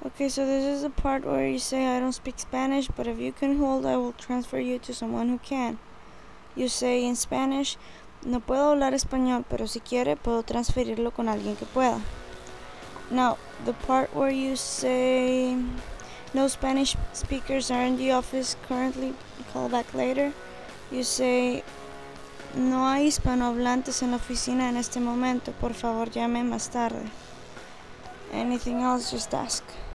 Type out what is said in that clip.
Okay, so this is the part where you say I don't speak Spanish, but if you can hold, I will transfer you to someone who can. You say in Spanish, no puedo hablar español, pero si quiere puedo transferirlo con alguien que pueda. Now, the part where you say no Spanish speakers are in the office currently, call back later. You say no hay hispanohablantes en la oficina en este momento, por favor llame más tarde. Anything else, just ask.